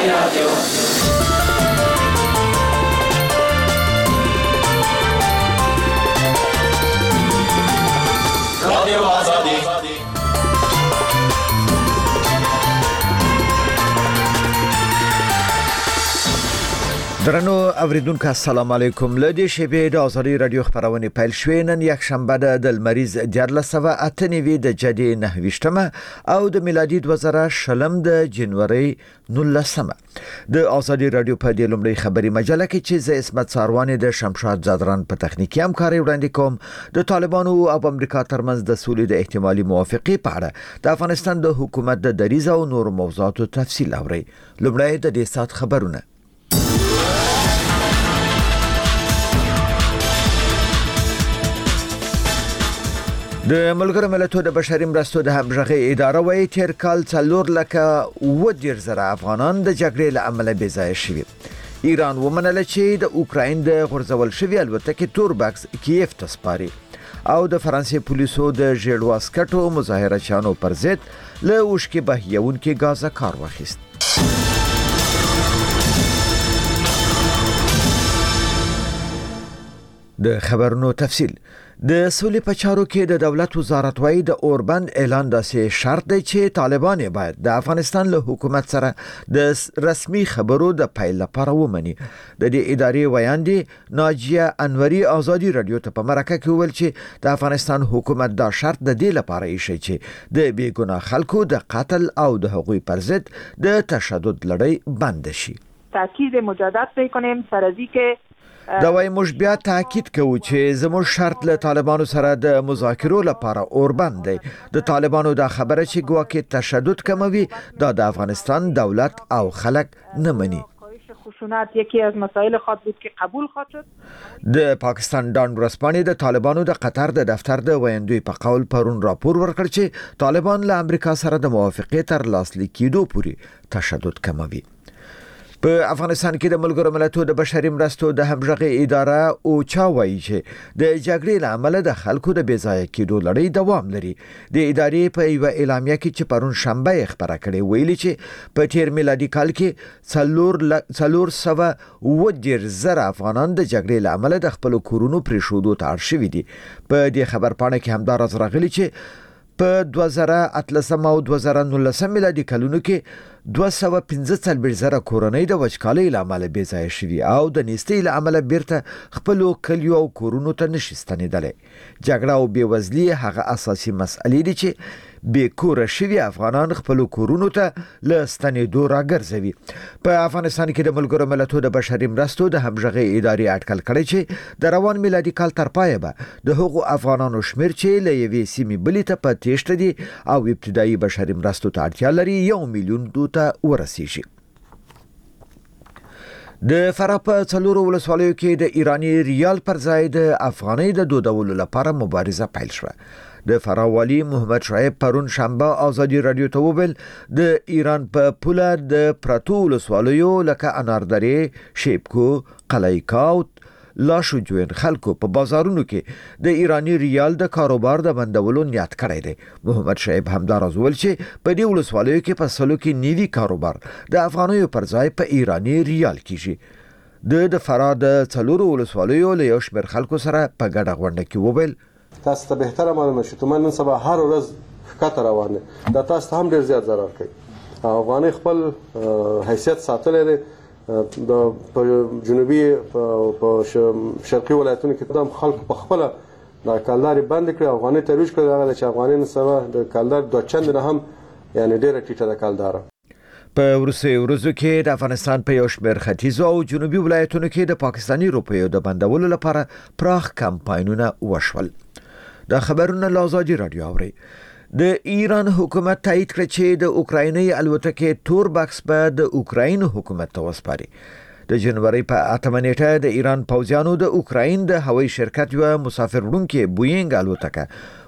درنو اوریدونکو السلام علیکم. لدی شبه د آزادی رادیو خبرونه پیل شوې. نن یک شنبه د مریض 1498 د جدي 9 او د میلادي 2000 د جنوري 19 د آزادی رادیو په دې لومړی خبري مجله کې چې ز اسمت ساروان د شمشاد زادران په تخنیکی همکاري وړاندې کوم. د طالبانو او امریکا ترمنځ د سولې د احتمالي موافقه په اړه د افغانستان د حکومت د دریځ او نور موضوعاتو تفصیل اوري. لومړی د دې سات خبرونه. د ملګرو ملتونو د بشري مرستو د همغږي اداره وايي تیر کال 4,000 افغانان د جګړې له امله بې ځایه شوي. ایران ومنله چې د اوکراین د غورځول شوی الوتکې توربکس کیف ته سپاري او د فرانسې پولیسو د ژیړو عسکرو مظاهرچیانو پر ضد له اوښکې بهیونکي غازه کار واخیست. د خبرونو تفصیل. د سولې په چارو کې د دولت وزارت وايي د اوربند اعلان داسې شرط دی چې طالبان باید د افغانستان له حکومت سره د رسمي خبرو د پیل لپاره ومني. د دې ادارې ویاندې ناجیه انوري آزادی رادیو ته په مرکه کې ویل چې د افغانستان حکومت دا شرط د دې لپاره ایښی چې د بیګناه خلکو د قتل او د حقوقي پر ضد د تشدد لړۍ بند شي. تاکید مجدد می‌کنیم سر از اینکه دا وای موږ بیا تاکید کوو چې زموږ شرط له طالبانو سره د مذاکرو لپاره اوربند دی. د طالبانو دا خبره چې ګواکې تشدد کموي دا د افغانستان دولت او خلک نه مني. خشونت یکی از مسائل خود بود که قبول خواهد شد. د پاکستان ډان ورسپانې د طالبانو د قطر د دفتر د ویاندوی په قول پرون راپور ورکړ چې طالبان له امریکا سره د موافقې تر لاسلیک کېدو پورې تشدد کموي. په افغانستان کې د ملګرو ملتونو د بشري مرستو د همغږي اداره او چا وایي چې د جګړې له امله د خلکو د بې ځایه کېدو لړۍ دوام لري. د ادارې په یو اعلامیه کې چې پرون شنبه یې خبره کړې ویلي چې په تیر میلادي کال کې 4,000 افغانان د جګړې له امله د خپل کورونو پریښودو ته اړ شوي دي. په دې خبر پاڼه کې همدا راز راغلي چې په 2013 او 2019 میلادي کلونو کې 215,000 کورنۍ د وچکالۍ له امله بې ځایه شوي او د نیستۍ له امله بیرته خپلو کلیو او کورونو ته نشي ستنېدلی. جګړه او بېوزلي هغه اساسي مسئلې دي چې بې کوره شوي افغانان خپلو کورونو ته له ستنېدو راګرځوي. په افغانستان کې د ملګرو ملتونو د بشري مرستو د همغږي ادارې اټکل کړی چې د روان میلادي کال تر پایه به د هغو افغانانو شمیر چې له یوې سیمې بلې ته په تېښته دي او ابتدایي بشري مرستو ته اړتیا لري 1 میلیون ته ورسیږي. د فراه په 4 ولسوالیو کې د ایرانی ریال پر ځای د افغانۍ د دودولو لپاره مبارزه پیل شوه. د فراه والی محمد شعیب پرون شنبه آزادی رادیو ته وویل د ایران په پوله د پرتو ولسوالیو لکه اناردرې، شیبکو، قلعه‌کاو، لاشو جوین خلکو په بازارونو کې د ایرانی ریال د کاروبار د بندولو نیت کړی دی. محمد شعیب همداراز ویل چې په دې ولسوالیو کې په سلو کې نیوي کاروبار د افغانیو پر ځای په ایرانی ریال کیږي. د فراه د 4 ولسوالیو له یو شمېر خلکو سره په ګډه غونډه کې وویل تاسو ته بهتره معلومه شي ته نن سبا هر ورځ ښکته روانه دا تاسو ته هم ډیر زیات ضرر کوي. افغاني خپل حیثیت ساتلی دی د جنوبي په شرقي ولایتونو کې د خلکو په خپل د کالداري بند کړی افغاني ترویج کړی هغه چې افغاني سبا د کالدار د چند نه هم یعنی ډیره ټیټه د کالدار. په وروستیو ورځو کې د افغانستان په یو شمېر ختیځو او جنوبي ولایتونو کې د پاکستاني روپیو د بندولو لپاره پراخ کمپاینونه وشول. دا خبرونه له آزادي رادیو اوري. د ایران حکومت تایید کړ چې د اوکرایني الوتکې توربکس به د اوکراین حکومت ته وسپاري. د جنوري په 8 نیټه د ایران پوځیانو د اوکراین د هوایي شرکت یو مسافر وړونکي بوینګ الوتکه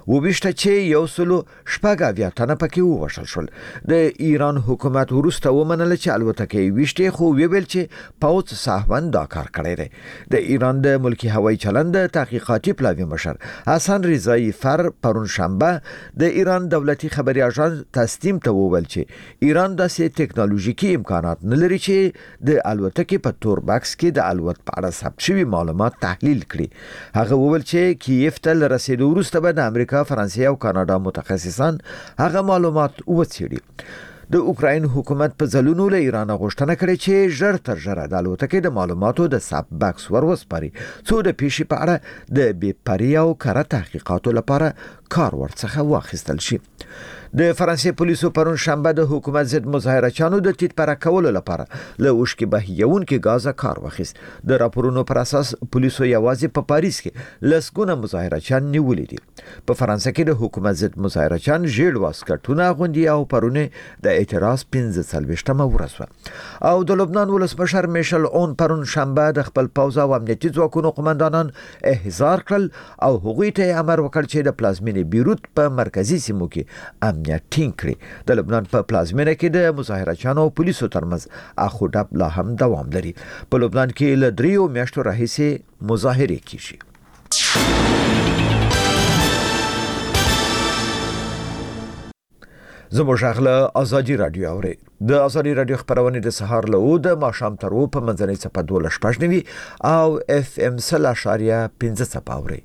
وبشته چې یو سلو شپږ اویا تنه پکې ووژل شول. د ایران حکومت وروسته ومنله چې الوتکې ویشتې خو ویل چې پوځ ساهون دا کار کړی دی. د ایران د ملکی هوایي چلند تحقیقاتي پلاوی مشر حسن رضایی فر پرون شنبه د ایران دولتي خبري اژانس تسنیم ته وویل چې ایران داسې ټکنالوژیکي امکانات نه لري چې د الوتکې په تور بکس کې د الوت په اړه ثبت شوی معلومات تحلیل کړي. هغه وویل چې کیف ته رسیدو وروسته به د امریکا، فرانسې او کاناډا متخصصان هغه معلومات وڅېړي. د اوکراین حکومت په ځلونو له ایران غوښتنه کړې چې ژر تر ژره د الوتکې د معلوماتو د ثبت بکس وروسپاري څو د پیښې په اړه د بې پرې او کره تحقیقاتو لپاره کار ورڅخه واخیستل شي. د فرانسې پولیسو پرون شنبه د حکومت ضد مظاهرچیانو د ټیټ پر کولو لپاره له اوښکې بهیونکو غازه کار واخیست. د راپورونو پر اساس پولیسو یوازې په پاریس کې لسګونه مظاهرچیان نیولې دي. په فرانسې کې د حکومت ضد مظاهرچیان ژیړ واسکټونه اغوندي او پرونه د اعتراض 15 ورځ او د لبنان ولسمشر میشل اون پرون شنبه د خپل پوځ او امنیتي ځواکونو قومندانان احضار کړل او هغوی ته امر وکړ چې د پلازمینې بیروت په مرکزی سیمو کې امنیت ټینګ کړي. د لبنان په پلازمینه کې د مظاهرچیانو او پولیسو ترمنځ اخوډب لا هم دوام لري. په لبنان کې له 3 میاشتو راهیسې مظاهرې کیږي. زموږ غله ازادي رادیو اوري. د ازادي رادیو خبرونه د سهار له د ماښام تر په منځنۍ صفه 12:15 او FM 0.15 اوري.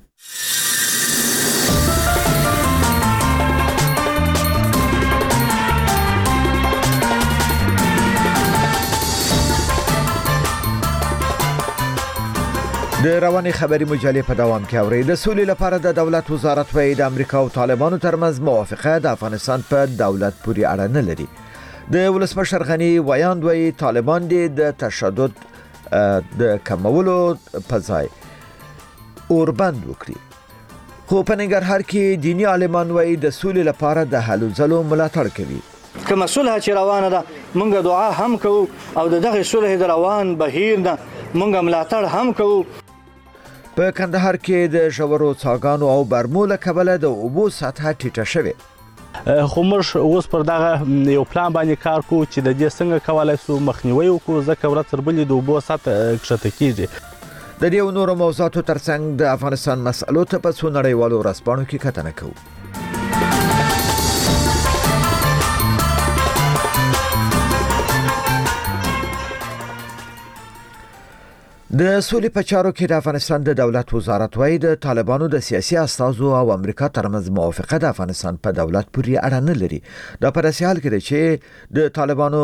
د رواني خبري مجلې په دوام کې اوري. د سولې لپاره د دولت وزارت وايي د امریکا او طالبانو ترمنځ موافقه د افغانستان په دولت پورې اړه نه لري. د ولسمشر غنی ویاند وايي طالبان د تشدد د کمولو په ځای اوربند وکړي. خو په ننګرهار کې دینی عالمان وايي د سولې لپاره د هلو ځلو ملاتړ کوي. کومه صلح چې روانه ده مونږ دعا هم کوو او دغه صلح د روان بهیر نه مونږ ملاتړ هم کوو. په کندهار کې د ژورو څاګانو او برمول کبله د اوبو سطح ټیټه شوه. خو موږ اوس پر دغه یو پلان باندې کار کوو چې د دې څنګه کولای شو مخنیوي وکړو ځکه ورځ تر بلې د اوبو سطح کښته کیږي. د دې نورو موضوعاتو ترڅنګ د افغانستان مسألو ته په څو نړیوالو ورځپاڼو کې کتنه کوو. د سولې په چارو کې د افغانستان د دولت وزارت وايي د طالبانو د سیاسي استازو او امریکا ترمنځ موافقه د افغانستان په دولت پورې اړه نه لري. دا په داسې حال کې چې د طالبانو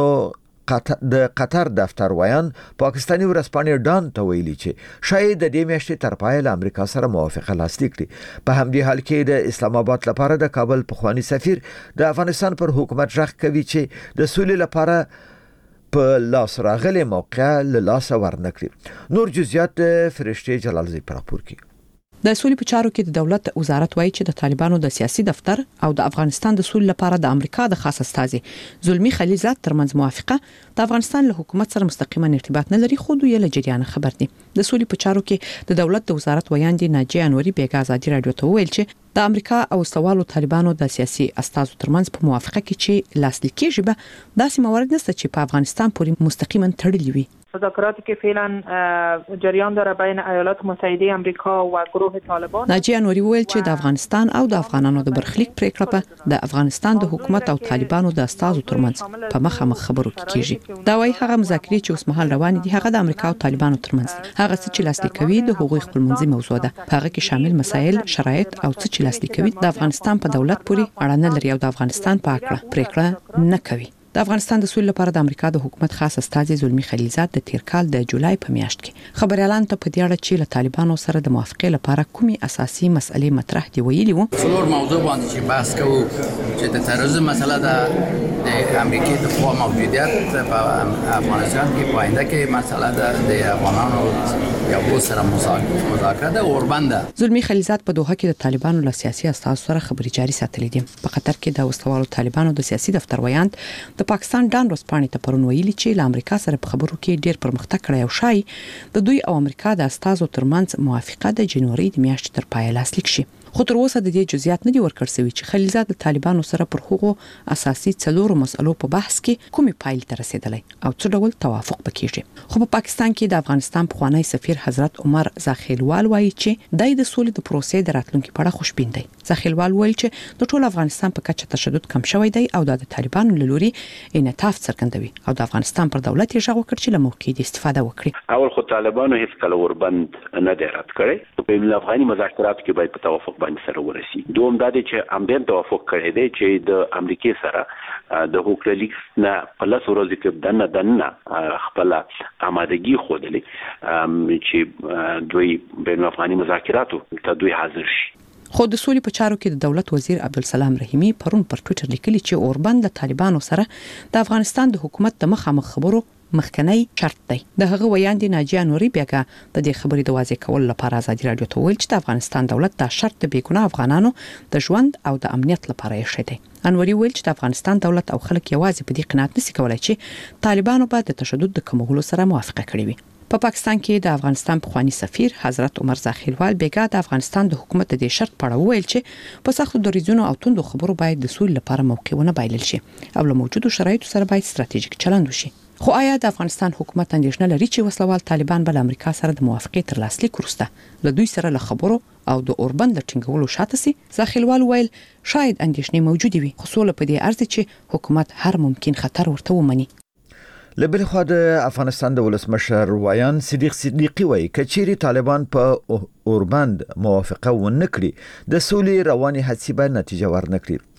د قطر دفتر ویان پاکستاني ورځپاڼې ډان ته ویلي چې شاید د دې میاشتې تر پایه له امریکا سره موافقه لاسلیک کړي. په همدې حال کې د اسلام آباد لپاره د کابل پخوانی سفیر د افغانستان پر حکومت ژغ کوي چې د سولې لپاره په لاس راغلي موقع له لاس ورنکړي. نور جزئیات فرشته جلال زی پر راپور کې. د سولې په چارو کې د دولت وزارت وایي چې د طالبانو د سیاسي دفتر او د افغانستان د سولې لپاره د امریکا د خاص استازي زلمی خلیلزاد ترمنځ موافقه د افغانستان له حکومت سره مستقیما ارتباط نه لري، خو دوی له جریان خبر دي. د سولې په چارو کې د دولت د وزارت ویاندې ناجیه انوري بیګا ازادي رادیو ته ویل چې د امریکا او سوالو طالبانو د سیاسي استازو ترمنځ په موافقه کې چې لاسلیک کېږي به داسې موارد نشته چې په افغانستان پورې مستقیما تړلي وي. مذاکراتی که فعلا جریان داره بین ایالات متحده آمریکا و گروه طالبان. ناجیه انوري ویل چې د افغانستان او د افغانانو د برخلیک پریکړه په د افغانستان د حکومت او طالبانو د استازو ترمنځ په مخامخ خبرو کې کیږي. دا وايي هغه مذاکرې چې اوس مهال روان دي هغه د امریکا او طالبانو ترمنځ هغه څه چې لاسلیک کوي د حقوقي خپلمنځي موضوع ده. هغه کې شامل مسایل، شرایط او څه چې لاسلیک کوي د افغانستان په دولت پورې اړه نه لري او د افغانستان په اړه پریکړه نه کوي. د افغانستان د سولې لپاره د امریکا د حکومت خاص استازي زلمی خلیلزاد د تیر کال د جولای په میاشت کې خبريالان ته په دې اړه چې له طالبانو سره د موافقې لپاره کومي اساسي مسلې مطرح دي ویلي وو. څلور موضوع باندې چې بحث کوو چې د تروریزم مسله ده، د امریکای د قوا موجودیت په افغانستان کې پاینده کې مسله ده، د افغانانو یو سره مذاکره ده اوربنده. زلمی خلیلزاد په دوحه کې د طالبانو له سیاسي استازو سره خبري جاري ساتلې دي. په قطر کې د وسوالو طالبانو د سیاسي دفتر ویاند د پاکستان ډان ورځپاڼې ته پرون ویلي چې له امریکا سره په خبرو کې ډیر پرمختګ کړی او شای د دوی او امریکا د استازو ترمنځ موافقه د جنوري د میاشتې تر پایه لاسلیک شي. خو تر اوسه د دې جزئیات نه دي ورکړل شوي چې خلیلزاد د طالبانو سره پر هغو اساسي څلورو مسلو په بحث کې کومې پایلې ته رسیدلی او څه ډول توافق پکېږي. خو په پاکستان کې د افغانستان پخوانی سفیر حضرت عمر زاخیلوال وایي چې د سولې د پروسې د راتلونکي په اړه خوشبین دی. زاخیلوال وایي چې د ټول افغانستان په کچه تشدد کم شوی دی او د طالبانو له لوري انعطاف څرګندوي او د افغانستان پر دولت یې غږ وکړ چې له موقع د استفاده وکړي. اول خو طالبانو هیڅ کله وربند نه دی رد کړی. په افغاني مذاکراتو کې باید په توافق باندې سره ورسي. دوم دا دی چې امبین توافق کړی دی چې د امریکای سره د هوکړلیک نه په لس ورځې کې دنه خپل آمادګي ښودلې چې دوی بین افغاني مذاکراتو ته دوی حاضر شي. خو د سولې په چارو کې د دولت وزیر عبدالسلام رحیمی پرون پر ټوئیټر لیکلي چې اوربند د طالبانو سره د افغانستان د حکومت د مخامخ خبرو مخکنی شرط دی. د هغه ویاندې ناجیه نوري بیاګه د دې خبرې د واضح کولو لپاره ازادي رادیو ته ویل چې د افغانستان دولت دا شرط د بیګناه افغانانو د ژوند او د امنیت لپاره یې شته. انوري ویل چې د افغانستان دولت او خلک یوازې په دې قناعت نشي کولای چې طالبانو به د تشدد د کمولو سره موافقه کړې وي. په پاکستان کې د افغانستان پخوانی سفیر حضرت عمر زاخیلوال بیګا د افغانستان د حکومت د شرط په اړه ویل چې په سختو دریځونو او توندو خبرو باید د سولې لپاره موقعونه بایلل شي او له موجودو شرایطو سره باید ستراتیژیک چلند وشي. خو آیا د افغانستان حکومت اندېښنه لري چې وسلوال طالبان بل امریکا سره د موافقې تر لاسلیک وروسته له دوی سره له خبرو او د اوربند له ټینګولو شاته سي؟ زاخیلوال ویل شاید اندېښنې موجوده وي خو سوله په دې ارزي چې حکومت هر ممکن خطر ورته ومني. لبل خو د افغانستان د ولسمشر وایان صدیقی وایي کچيري طالبان په اوربند موافقه ونکړي د سولې رواني هڅې به نتیجه ورنکړي.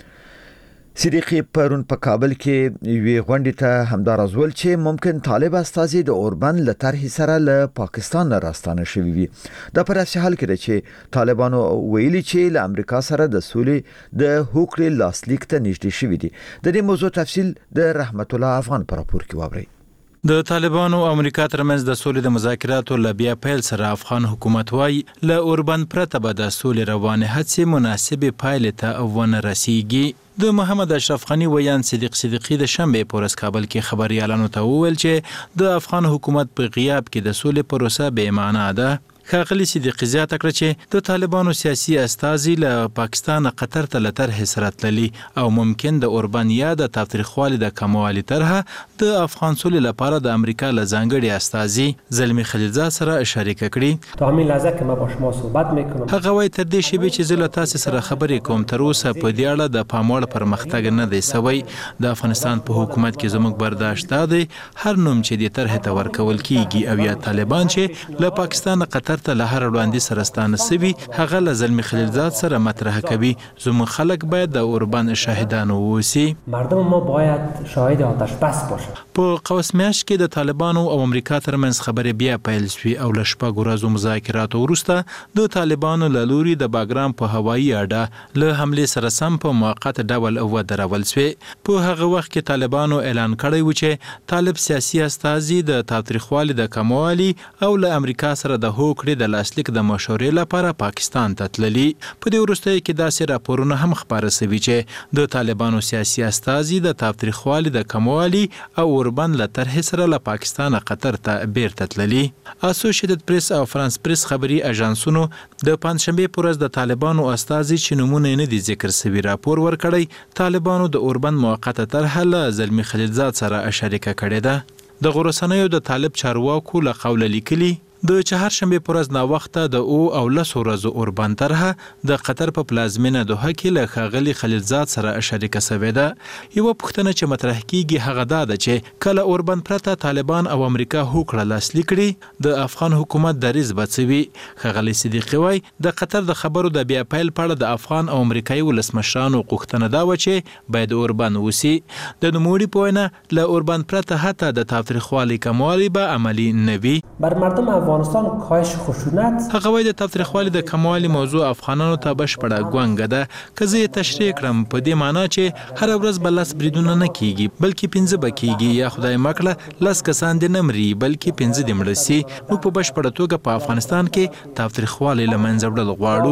صدیقی پرون په کابل کې وی غونډې ته همدارز ول چې ممکن طالب استازي د اوربند له طرحې سره له پاکستان راستانه شوي وي. دا پر اساس حال کې چې طالبانو ویلي چې له امریکا سره د سولې د هوکړې لاسلیک ته نږدې شوي دي. د دې موضوع تفصیل د رحمت الله افغان پر راپور کې واورئ. د طالبانو او امریکا ترمنځ د سولې د مذاکراتو لبیا پیل سره افغان حکومت وايي له اوربند پرته به د سولې روانه هڅې مناسبه پایلې ته ونه رسیږي. د محمد اشرف غنی ویان صدیقی د شنبه په ورځ کابل کې خبريالانو ته وویل چې د افغان حکومت په غیاب کې د سولې پروسه بې معنی ده. ښاغلي صدیقی زیاته کړه چې د طالبانو سیاسي استازي له پاکستان قطر ته لتر سره تللي او ممکن د اوربند یا د تاوتریخوالي د کموالي طرحه د افغان سولې لپاره د امریکا له ځانګړي استازي زلمی خلیلزاد سره شریک کړي. تو همین لحظه که ما با شما صحبت میکنم هغه وایي تر دې شی چې زه له تاسو سره خبرې کوم تر اوسه په دې اړه د پاموړ پرمختګ نه دی سوی. د افغانستان په حکومت کې زموږ برداشت دی هر نوم چې د طرح ته ورکول کیږي او یا طالبان چې له پاکستان قطر ته له هر وړاندې سره ستانه سوي هغه له زلمی خلیلزاد سره مطرح کوي. زموږ خلک باید د اوربند شاهدان اوسي. مردم ما باید شاهد آتش بس باشه. په قوس میاشت کې د طالبانو او امریکا ترمنځ خبرې بیا پیل شوې او له شپږ ورځو مذاکراتو وروسته د طالبانو له لوري د باګرام په هوایي اډه له حملې سره سم په موقت ډول ودرول شوې. په هغه وخت کې طالبانو اعلان کړی و چې طالب سیاسي استازي د تاوتریخوالي د کموالي او له امریکا سره د هوکړې د لاسلیک د مشورې لپاره پاکستان ته تللي. په دې وروستیو کې داسې راپورونه هم خپاره شوي چې د طالبانو سیاسي استازي د تاوتریخوالي د کموالي او اوربند له طرحې سره له پاکستان قطر ته بیرته تللي. اسوسییټډ پریس او فرانس پریس خبري اژانسونو د پنځشنبه په ورځ د طالبانو استازي چې نمونه نه دي ذکر شوي راپور ورکړی طالبانو د اوربند موقته طرحه له زلمی خلیلزاد سره شریکه کړې ده. د غورسنیو د طالب چارواکو له قوله لیکلي د چهارشنبه پر ورځ نا وخته د او لس ورځو اوربند طرحه د قطر په پلازمینه دوحه کې له ښاغلي خلیلزاد سره شریکه شوې ده. یوه پوښتنه چې مطرح کیږي هغه دا ده چې کله اوربند پرته طالبان او امریکا هوکړه لاسلیک کړي د افغان حکومت دریځ به څه وي. ښاغلي صدیقی وایي د قطر د خبرو د بیا پیل په اړه د افغان او امریکایي ولسمشرانو غوښتنه دا وه چې باید اوربند وسي. د نوموړي په وینا له اوربند پرته حتی د تاوتریخوالي کموالي به عملي نه وي. بر مردم افغانستان کاهش خشونت هغه وایي د تاوتریخوالي د کموالي موضوع افغانانو ته بشپړه ګونګه ده. که زه یې تشریح کړم په دې معنا چې هر ورځ به 10 بریدونه نه کیږي بلکې 15 به کیږي یا خدای مکړه 10 کسان دې نه مري بلکې 15 دې مړه سي. موږ په بشپړه توګه په افغانستان کې تاوتریخوالي له منځه وړل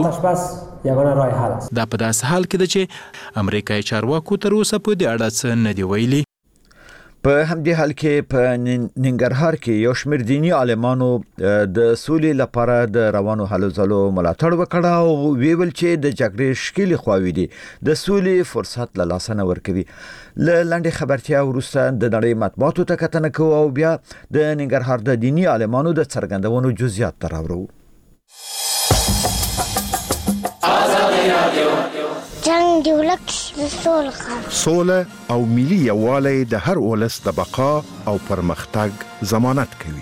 غواړو. دا په داسې حال کې ده چې امریکایي چارواکو تر اوسه په دې اړه څه نه دی ویلي. په همدې حال کې په ننګرهار کې یو شمېر دینی عالمانو د سولې لپاره د روانو هلو ځلو ملاتړ وکړ او ویل چې د جګړې شکلې خواوې دي د سولې فرصت له لاسه نه ورکوي. له لنډې خبرتیا وروسته د نړۍ مطبوعاتو ته کتنه کوو او بیا د ننګرهار د دینی عالمانو د څرګندونو جزئیات ته راوړو. جنگ دی ولک سوله او ملي یووالی د هر ولس د بقا او پرمختګ ضمانت کوي.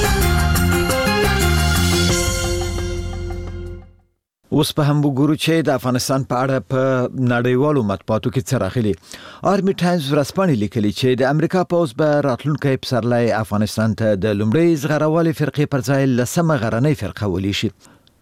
اوس په هم وګورو چې د افغانستان په اړه په نړیوالو مطبوعاتو کې څه راغلي. آرمي ټایمز ورځپاڼې لیکلي چې د امریکا پوځ به راتلونکي پسرلی افغانستان ته د لومړۍ زغروالې فرقې پر ځای لسمه غرنۍ فرقه ولي شي.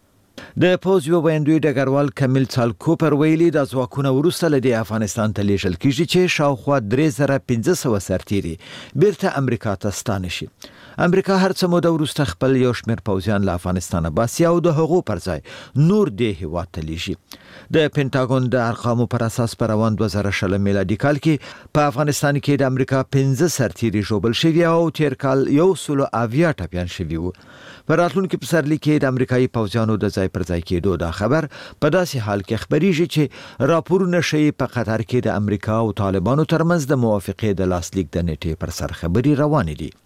د پوز یو ویندوی ډګروال کمیل څالکوپر ویلي د ځواکونو وروسته له افغانستان ته لیږل کیږي چې شاوخوا 3500 سرتیري بیرته امریکا ته ستانه شي. امریکا هر څه موده وروسته خپل یو شمېر پوځیان له افغانستان باسي او د هغو پر ځای نور د هیواد ته لیږي. د پینټاګون د ارقامو پر اساس په روان 2020 میلادي کال کې په افغانستان کې د امریکا 15 سرتیري ژوبل شوي او تیر کال 180 ټپیان شوي وو. په راتلونکي پسرلي کې د امریکایي پوځیانو د ځای پر ځای کېدو دا خبر په داسې حال کې خبريږي چې راپورونه شي په قطر کې د امریکا او طالبانو ترمنځ د موافقې د لاسلیک د نیټې پر سر خبري روانې دي.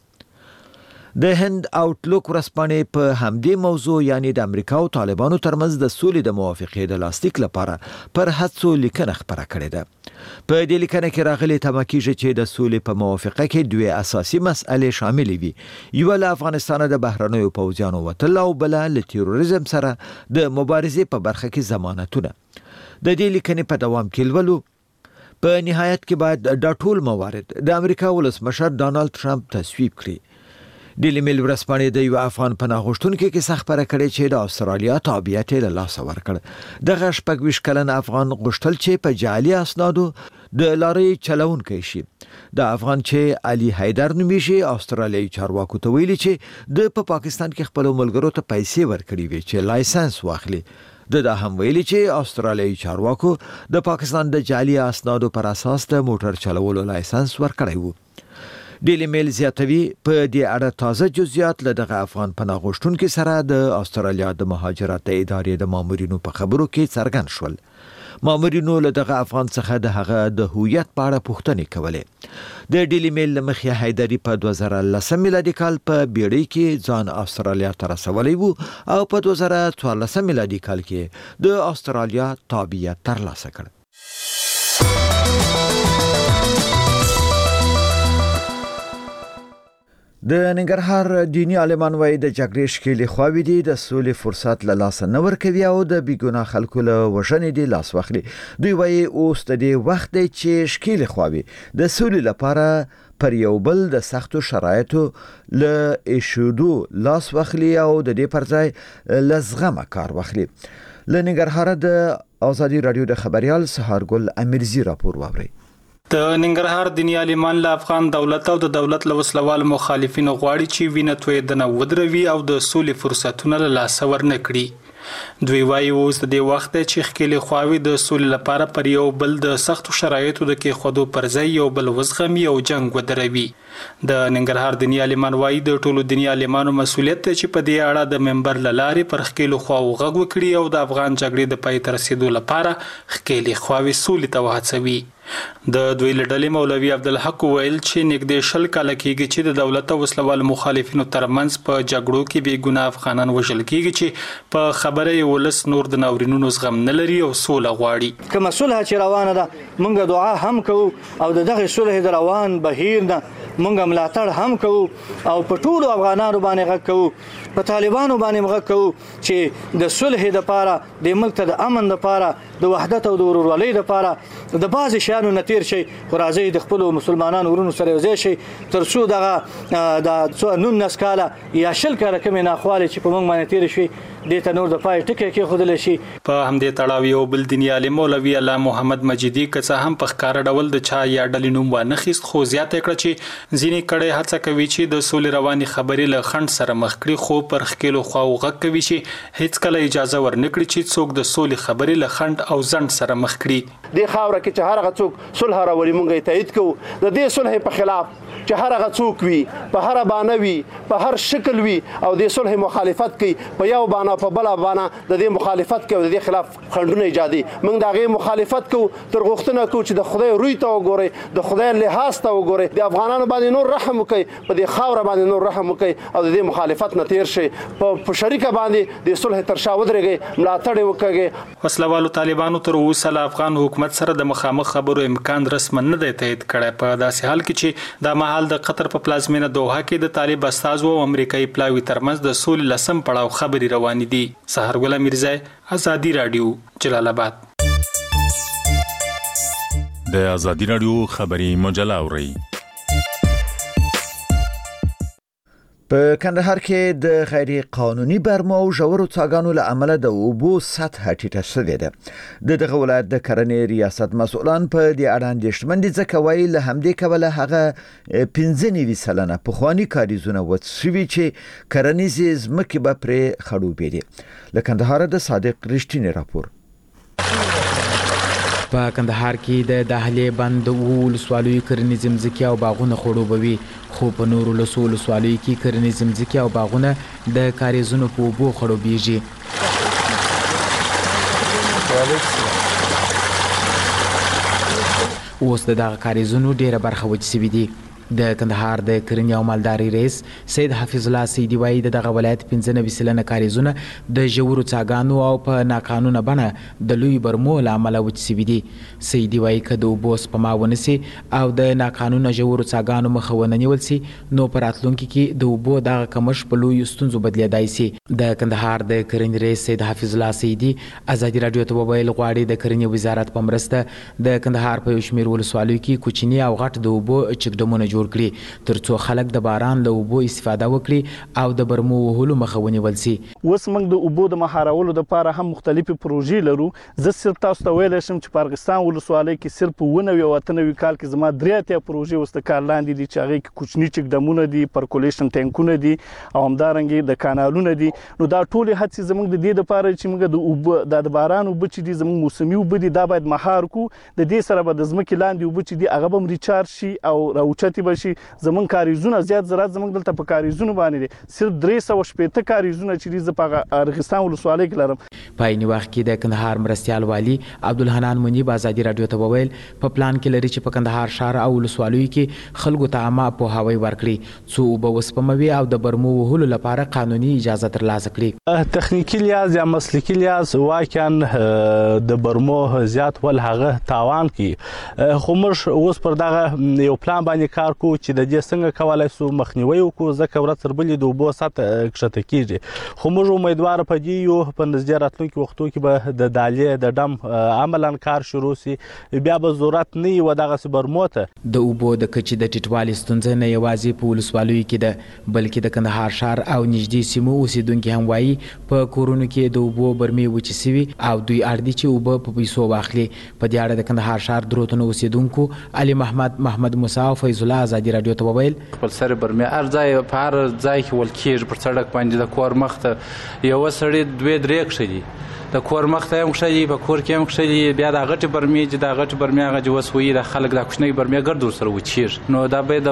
د هند آوټلوک ورځپاڼې په همدې موضوع یعنی د امریکا او طالبانو ترمنځ د سولې د موافقې د لاسلیک لپاره پر هڅو لیکنه خبره کړې ده. په دې لیکنه کې راغلي تمه کیږي چې د سولې په موافقه کې دوه اساسي مسئلې شامل وي. یو له افغانستان د بهرنیو پوځیانو وتل او بل له تروریزم سره د مبارزې په برخه کې ضمانتونه. د دې لیکنې په دوام کې لولو په نهایت کې باید د ټول موارد د امریکا ولسمشر ډانلډ ټرمپ تصویب کړي. ډیلی میل ورځپاڼې د یو افغان پناه غوښتونکي کې څه خبره کړې چې د استرالیا تابعیت له لاسه ورکړ. دغه 26 کلن افغان غوښتل چې په جعلي اسنادو د لارې چلونکی شي. د افغان چې علي حیدر نومیږي استرالیایي چارواکو ته ویلي چې د پاکستان کې خپل ملګرو ته پیسې ورکړي وي چې لایسنس واخلي. دا هم ویلي چې استرالیایي چارواکو د پاکستان د جعلي اسنادو پر اساس د موټر چلولو لایسنس ورکړی وو. ډیلی میل زیاتوي په دې اړه تازه جزئیات له دغه افغان پناه غوښتونکي سره د استرالیا د مهاجرت ادارې د مامورینو په خبرو کې څرګند شول. مامورینو له دغه افغان څخه د هغه د هویت په اړه پوښتنې کولې. د ډیلی میل مخې حیدری په 2010 میلادي کال په بیړۍ کې ځان استرالیا ته رسولی وو او په 2014 میلادي کال کې د استرالیا تابعیت ترلاسه کړ. د ننګرهار دینی عالمان وايي د جګړې شکلې خواوې دي د سولې فرصت له لاسه نه ورکوي او د بیګناه خلکو له وژنې دي لاس واخلي. دوی وايي اوس د دې وخت دی چې شکلې خواوې د سولې لپاره پر یو بل د سختو شرایطو له ایشودو لاس واخلي او د دې پر ځای لزغمه کار واخلي. له ننګرهار د آزادي رادیو د خبريال سهارګل امیرزي راپور واوري. د ننګرهار دینی عالمان له افغان دولت او د دولت له وسلوال مخالفینو غواړي چې وینه تویدنه ودروي او د سولې فرصتونه له لاسه ورنکړي. دوی وايي اوس د دې وخت چې خکېلې خواوې د سولې لپاره پر یو بل د سختو شرایطو د کېښودو پر ځای یو بل وزغمي او جنگ ودروي. د ننګرهار دینی عالمان وايي د ټولو دینی عالمانو مسؤلیت دی چې په دې اړه د منبر له لارې پر خکېلو خواو غږ وکړي او د افغان جګړې د پای ته رسیدو لپاره خکېلې خواوې سولې ته وهڅوي. د دوی لډلې مولوي عبدالحق ویل چې نږدې 20 کال کېږي چې د دولت او وسلوال مخالفینو ترمنځ په جګړو کې بې ګناه افغانان وژل کېږي چې په خبره یې ولس نور د ناورینونو زغم نه لري او سوله غواړي. کومه صلح چې روانه ده موږ دعا هم کوو او دغه صلح د روان بهیر نه موږ ملاتړ هم کوو او په ټولو افغانانو باندې غږ کوو، په طالبانو باندې غږ کوو چې د صلح لپاره د ملک ته د امن لپاره د وحدت او د ورورولۍ لپاره د بعض شیانو نتیر شي خو راځي د خپل مسلمانانو ورونو سره یوځای شي ترڅو دغه د 19 کاله یا 20 کاله کومه ناخواله چې په موږ باندې تیر شي د تنور د پای ټکی کې خودل شي. په همدې تړاو یو بل دیني عالم مولوي الله محمد مجیدی کڅه هم په ښکار ډول د چا یا ډلې نوم ونه خېست خو زیاته کړ چې ځینې کړي هڅه کوي چې د سولې رواني خبرې له خند سره مخ کړي خو پر خکېلو خواو غږ کوي چې هیڅ کله اجازه ورنکړي چې څوک د سولې خبرې له خند او ځند سره مخ کړي. د خاوره کې چې هر هغه څوک صلح راولي مونږه تایید کوو. د دې صلح په خلاف چې هر هغه څوک وي په هر بانه وي په هر شکل وي او د صلح مخالفت کوي په یو بانه په بل بانه د دې مخالفت کوي د دې خلاف خنډونه ایجادي موږ د هغې مخالفت کوو تر غوښتنه کوو چې د خدای روی ته وګورئ د خدای لحاظ ته وګورئ د افغانانو باندې نور رحم وکړئ په دې خاوره باندې نور رحم وکړئ او د دې مخالفت نه تیر شئ په شریکه باندې د صلح تر شا ودرېږئ ملاتړ یې وکړئ. وسلوالو طالبانو تر اوسه له افغان حکومت سره د مخامخ خبرو امکان رسما نه دی تایید کړی په داسې حال کې چې دا مهال د قطر په پلازمینه دوحه کې د طالب استازو او امریکایي پلاوي ترمنځ د سولې لسم پړاو خبري روانې دي. سحرګل میرزای، ازادي رادیو، جلال آباد. د ازادي رادیو خبري مجله اوري. په کندهار کې د غیر قانوني برمو او ژورو څاګانو له امله د اوبو سطح ټیټه شوې ده. دغه ولایت د کرنې ریاست مسؤلان په دې اړه اندېښمن دي ځکه وایي له همدې کبله هغه 15% پخواني کاریزونه وچ شوي چې کرنیزې ځمکې به پرې خړوبېدې. له کندهار د صادق رښتینی راپور. په کندهار کې د دهلې بند ولسوالیو کرنیزې ځمکې او باغونه خړوبوي خو په نورو لسو ولسوالیو کې کرنیزې ځمکې او باغونه د کاریزونو په اوبو خړوبېږي. اوس د دغه کاریزونو ډیره برخه وچ شوې دي. د کندهار د کرنې او مالدارۍ رئیس سید حفیظ الله سیدی وایي د دغه ولایت 15% کاریزونه د ژورو څاګانو او په ناقانونه بڼه د لوی برمو له امله وچ شوي دي. سیدی وایي که د اوبو سپما ونه سي او د ناقانونه ژورو څاګانو مخه ونه نیول سي نو په راتلونکي کې د اوبو دغه کمښت په لویو ستونزو بدلېدای سي. د کندهار د کرنې رئیس سید حفیظ الله سیدی ازادي رادیو ته وویل غواړي د کرنې وزارت په مرسته د کندهار په یو شمېر ولسوالیو کې کوچني او غټ د اوبو چکډمونه جوړ کړي ترڅو خلک د باران له اوبو استفاده وکړي او د برمو وهلو مخه ونیول سي. اوس موږ د اوبو د مهارولو لپاره هم مختلفې پروژې لرو. زه صرف تاسو ته ویلی شم چې په ارغستان ولسوالۍ کې صرف په 1999 کال کې زما 3 پروژې اوس د کار لاندې دي چې هغې کې کوچني چکډمونه دي، پرکولیشن ټینکونه دي او همدارنګې د کانالونه دي. نو دا ټولې هڅې زموږ د دې لپاره چې موږ د اوبه د باران اوبه چې دي زموږ موسمي اوبه دي دا باید مهار کړو. د دې سره به د ځمکې لاندې اوبه چې دي هغه به هم ریچارج شي او راوچتې به شي. زمونږ کاریزونه زیات زراعت زمونږ دلته په کاریزونو باندې دي صرف 360 کاریزونه چې دي زه په ارغستان ولسوالۍ کې لرم. په عین وخت کې د کندهار مرستیال والي عبدالحنان منیب ازادي رادیو ته وویل په پلان کې لري چې په کندهار شهر او ولسوالیو کې خلکو ته عامه پوهاوی ورکړي څو اوبه وسپموي او د برمو وهلو لپاره قانوني اجازه ترلاسه کړي. تخنیکی لحاظ یا مسلکي لحاظ واقعا د برمو زیات ول هغه تاوان کوي خو موږ اوس پر دغه یو پلان باندې کار کوو چې د دې څنګه کولای سو مخنیوي وکړو ځکه ورځ تر بلې د اوبو سطح کښته کیږي. خو موږ امیدوار په دې یو په نږدې راتلونکي وختو کې به د دالې د ډم عملاً کار شروع سي بیا به ضرورت نه وي دغسې برمو ته. د اوبو د کچې د ټیټوالي ستونزه نه یوازې په ولسوالیو کې ده بلکې د کندهار ښار او نږدې سیمو اوسېدونکي هم وایي په کورونو کې د اوبو برمې وچې سوي او دوی اړ دي چې اوبه په پیسو واخلي. په دې اړه د کندهار ښار دروتونو اوسېدونکو علي محمد موسی او فیض الله ازادي رادیو ته وویل خپل سر برمې هر ځای په هر ځای کې ول کېږي پر سړک باندې د کور مخ ته یوه سړی 2-3 کښې دي د کور مخ ته هم کښې دي په کور کې هم کښې دي بیا دا غټې برمې چې دا غټې برمې هغه چې وسوي د خلک دا کوچنۍ برمې ګرد ورسره وچېږي نو دا باید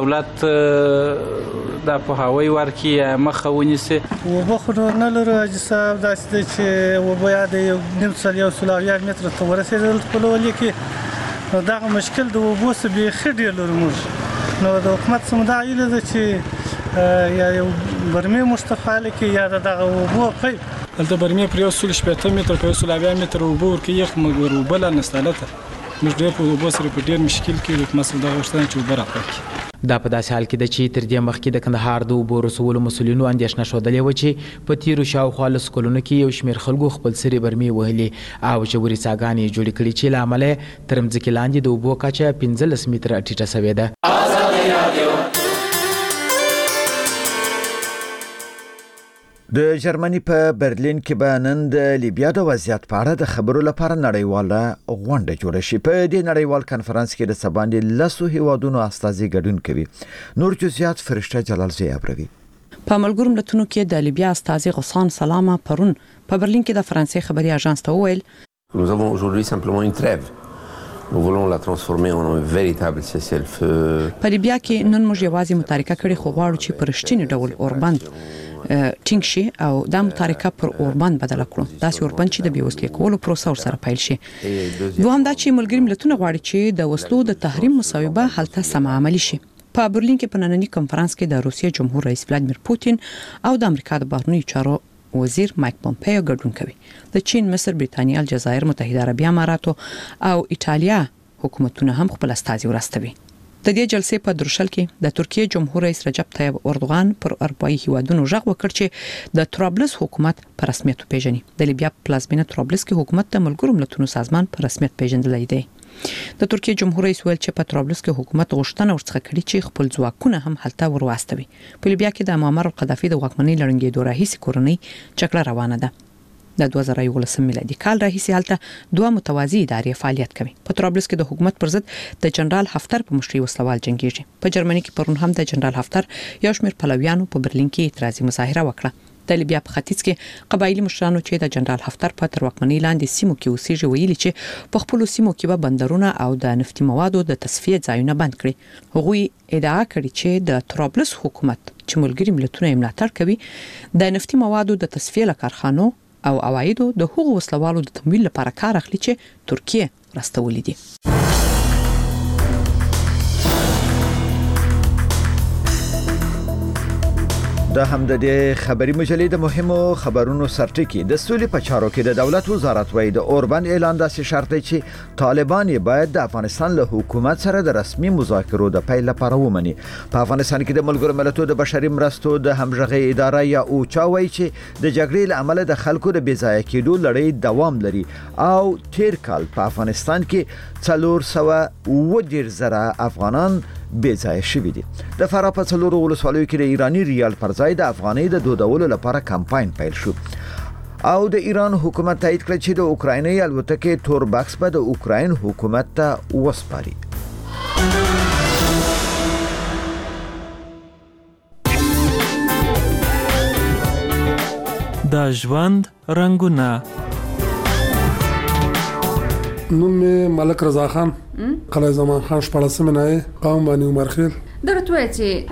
دولت دا پوهاوی ورکړي مخه ونیسي. اوبه خو نه لرو حاجي صاحب داسې دی چې اوبه یا د 1.5 متره ته ورسېدل په لولي کې نو دغه مشکل د اوبو څخه بیخي ډېر لرو موږ. نو د حکومت څخه دا هیله ده چې یا یو برمې موږ ته فعاله کړي یا دغه اوبو پیپ دلته برمې پر 160 متره په 170 متره اوبه ورکوي یخ مګر اوبه لا نشته هلته موږ ډېر په اوبو سره په ډېر مشکل کې د حکومت څخه دا غوښتنه چې اوبه راکړي. دا په داسې حال کې ده چې تر دې مخکې د کندهار د اوبو رسولو مسؤلینو اندېښنه ښودلې وه چې په تېرو شاوخوا 10 کلونو کې یو شمېر خلکو خپل سرې برمې وهلې او ژورې څاګانې یې جوړې کړي چې له امله یې تر مځکې لاندې د اوبو کچه 15 متره ټیټه سوې ده. د جرمني په برلین کې به نن د لیبیا د وضعیت په اړه د خبرو لپاره نړیواله غونډه جوړه شي. په دې نړیوال کنفرانس کې د سباندې 10 هیوادونو استازي ګډون کوي. نور جزئیات فرشته جلال زی ابروي. په ملګرو ملتونو کې د لیبیا استازي غسان سلامه پرون په برلین کې د فرانسې خبري اژانس ته وویل Nous avons aujourd'hui simplement une trêve Nous voulons la transformer en un véritable cessez-le-feu. په لیبیا کې نن موږ یوازې متارکه کړي خو غواړو چې په رښتینی ډول اوربند ټینګ شي او دا متارکه پر اوربند بدل کړو داسې اوربند چې د بیوسلې کولو پروسه ورسره پیل شي. دوهم دا چې ملګری ملتونه غواړي چې د وسلو د تحریم مصوبه هلته سم عملی شي. په برلین کې په نننی کنفرانس کې د روسیې جمهور رئیس ولادیمیر پوتین او د امریکا د بهرنیو چارو وزیر مایک پومپیو ګډون کوي. د چین، مصر، بریتانیا، الجزایر، متحده عربی امارات او ایتالیا حکومتونه هم خپل استازي ورستوي. د دې جلسې په درشل کې د ترکیې جمهور رئیس رجب طیب اردوغان پر اروپایي هیوادونو ژغ وکړ چې د طرابلس حکومت په رسمیت پیژني. د لیبیا پلازمینه طرابلس کې حکومت د ملګرو ملتونو سازمان په رسمیت پیژندلی دی. د ترکیې جمهور رئیس ویل چې په طرابلس کې حکومت غوښتنه ورڅخه کړې چې خپل ځواکونه هم هلته ورواستوي. په لیبیا کې د معمر القذافي د واکمنۍ لړنګېدو راهیسې کورنۍ چکله روانه ده. د 2011 میلادي کال راهیسې هلته دوه متوازی ادارې فعالیت کوي. په طرابلس کې د حکومت پر ضد د جنرال هفتر په مشرۍ وسلوال جنگیږي. په جرمني کې پرون هم د جنرال هفتر یو شمېر پلویانو په برلین کې اعتراضي مظاهره وکړه. د لیبیا په ختیځ کې قبایلی مشرانو چې د جنرال هفتر په تر واکمنۍ لاندې سیمو کې اوسېږي ویلي چې په خپل سیمو کې به بندرونه او د نفتي موادو د تصفیه ځایونه بند کړي. هغوی ادعا کړې چې د طرابلس حکومت چې ملګري ملتونه یې ملاتړ کوي د نفتي موادو د تصفیه له کارخانو او عوایدو د هغو وسلوالو د تمویل لپاره کار اخلي چې ترکیه راستولې دي. دا هم د خبري مجلې د مهمو خبرونو سرټکی. د سولې په چارو کې د دولت وزارت وايي د اوربند اعلان داسې شرط دی چې طالبان یې باید د افغانستان له حکومت سره د رسمي مذاکرو د پیل لپاره ومني. په افغانستان کې د ملګرو ملتونو د بشري مرستو د همغږي اداره یا اوچا وايي چې د جګړې له امله د خلکو د بېځایه کېدو لړۍ دوام لري او تیر کال په افغانستان کې 410,000 افغانان بېځایه شوي دي. د فراه په څلورو ولسوالیو کې د ایرانی ریال پر ځای د افغانۍ د دودولو لپاره کمپاین پیل شو او د ایران حکومت تایید کړ چې د اوکرایني الوتکې تور باکس به د اوکراین حکومت ته وسپاري. د ژوند رنگونه. نوم ملک رضا خان، قلعه زمان خان، 14 قوم بنی عمر خیل. درته وایي چې